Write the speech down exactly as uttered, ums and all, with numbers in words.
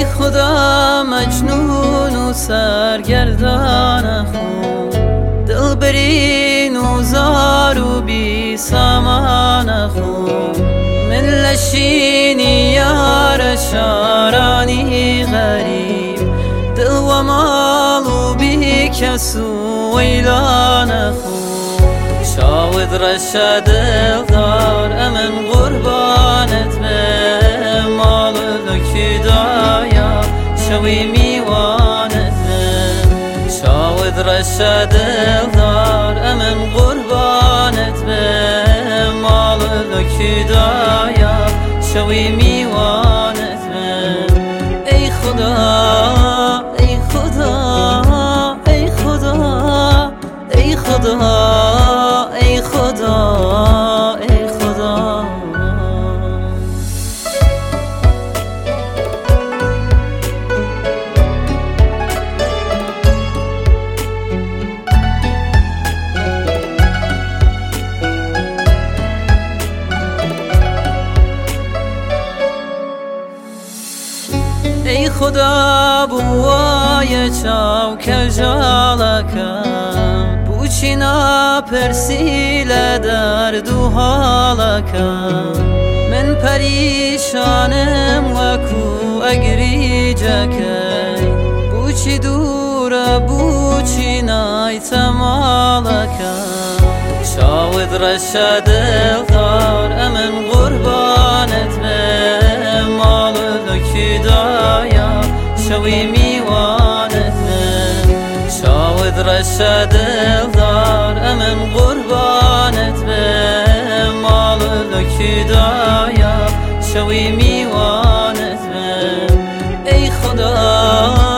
ای خدا مجنون و سرگردان خون، دل برین و زار و بی سامان خون، من لشینی یار شارانی غریب، دل و مال و بی کس و ویلان خون. شاود رشا دل دار امن قربانت به مال لکی دایا شوی میوانت به. شاود رشا دل دار امن قربانت به مال لکی دایا شوی میوانت به. ای خدا ای خدا ای خدا ای خدا ای خدا ای خدا. ای خدا بوای چاو کجالکم، بوچینا پرسیل درد و حالکم، من پریشانم وکو اگری جکی، بوچی دور بوچینای تمالکم. شاود رشا دل دار امن قربانت به مال لکی دایا شوی میوانت به. شاود رشا دل دار امن قربانت به مال لکی دایا شوی میوانت به. ای خدا